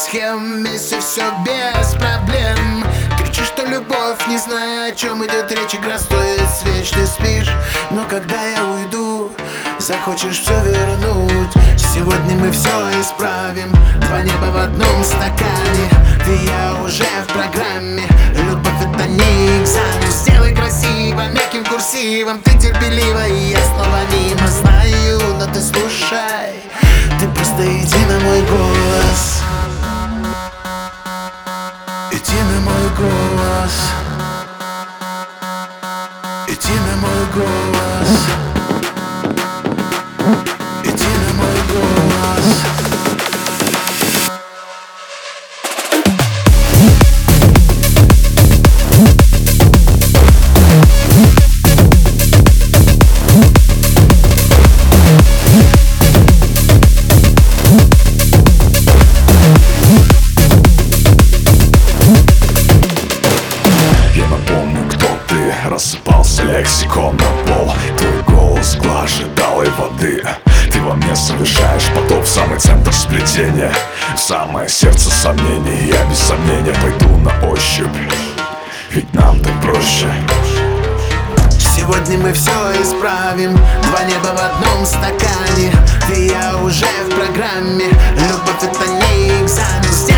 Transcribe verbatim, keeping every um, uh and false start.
схем, вместе все без проблем. Кричишь, что любовь, не зная, о чем идет речь. Игра стоит свеч, ты спишь, но когда я уйду, захочешь все вернуть. Сегодня мы все исправим, два неба в одном стакане. Ты и я уже в программе, любовь это не экзамен. Сделай красиво, мягким курсивом, ты терпелива, и я снова мимо. Знаю, но ты слушай, ты просто иди на мой голос. Иди на мой голос. Иди на мой голос. Иди на мой голос. Рассыпался лексикон на пол. Твой голос глаже талой воды. Ты во мне совершаешь потоп в самый центр сплетения, в самое сердце сомнений. Я без сомнения пойду на ощупь, ведь нам так проще. Сегодня мы все исправим, два неба в одном стакане. Ты и я уже в программе, любовь это не экзамен.